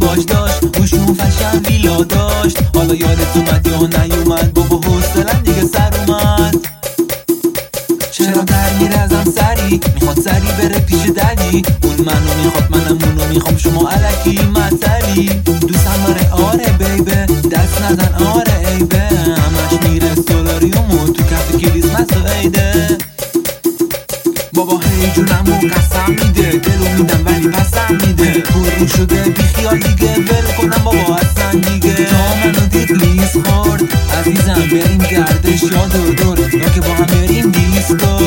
ازدواج داشت، روشون فشن ویلا داشت. حالا یادت اومد یا نیومد؟ بابا حوصله‌ام دیگه سر اومد. چرا در میره ازم سری؟ میخواد سری بره پیش ددی. اون منو میخواد منم اونو میخوام، شما الکی مطلی. دوستم داره آره بیبه، دست نزن آره عیبه. همش میره سولاریوم و تو کف کریسمس و عیده. بابا هی جونمو قسم میده، دلو میدم ولی پسم میده. پررو شده بی خیال دیگه، ول کنم بابا اصلا دیگه. تا منو دید لیز خورد عزیزم، بریم گردش یا دور یا که با هم بریم دیسکو.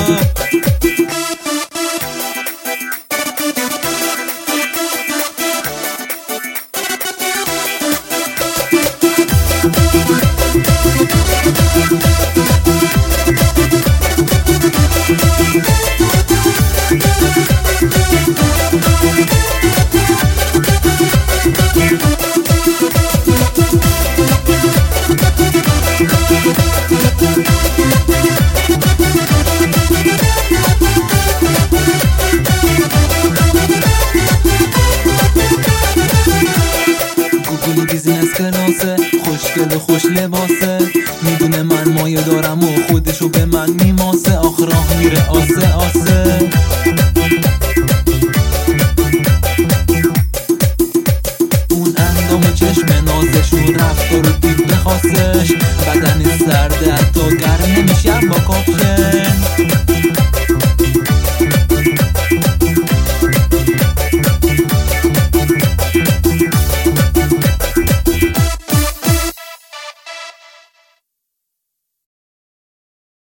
بیزینس کلاسه، خوشگل و خوش لباسه. میدونه من مایه دارم و خودشو به من میماسه. آخ راه میره آسه آسه. اون اندام چشم نازشون رفتار و دید بخواستش. بدن سرده حتی گرم نمیشم با کاپشن.